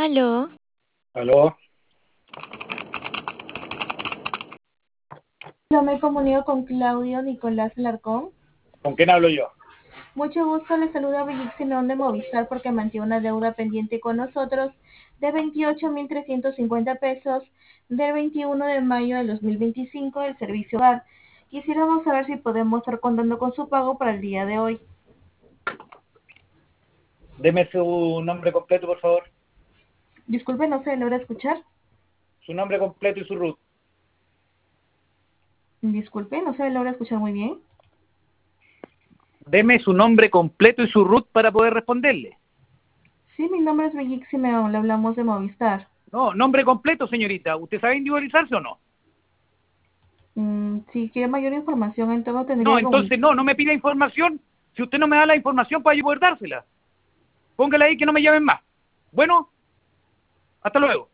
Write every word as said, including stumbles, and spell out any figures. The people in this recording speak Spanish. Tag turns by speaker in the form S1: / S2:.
S1: Aló,
S2: ¿Aló?
S3: Yo me comunico con Claudio Nicolás Larcón.
S2: ¿Con quién hablo yo?
S3: Mucho gusto, le saluda Brigitte Simón de Movistar porque mantiene una deuda pendiente con nosotros de veintiocho mil trescientos cincuenta pesos del veintiuno de mayo del dos mil veinticinco del servicio hogar. Quisiéramos saber si podemos estar contando con su pago para el día de hoy.
S2: Deme su nombre completo, por favor.
S3: Disculpe, no se logra escuchar.
S2: Su nombre completo y su root.
S3: Disculpe, no se logra escuchar muy bien.
S2: Deme su nombre completo y su root para poder responderle.
S3: Sí, mi nombre es Brigitte Simeón, le hablamos de Movistar.
S2: No, nombre completo, señorita. ¿Usted sabe individualizarse o no?
S3: Mm, si quiere mayor información, entonces tendría
S2: No,
S3: que comunicar.
S2: entonces no, no me pida información. Si usted no me da la información para yo poder dársela. Póngale ahí que no me llamen más. Bueno, hasta luego.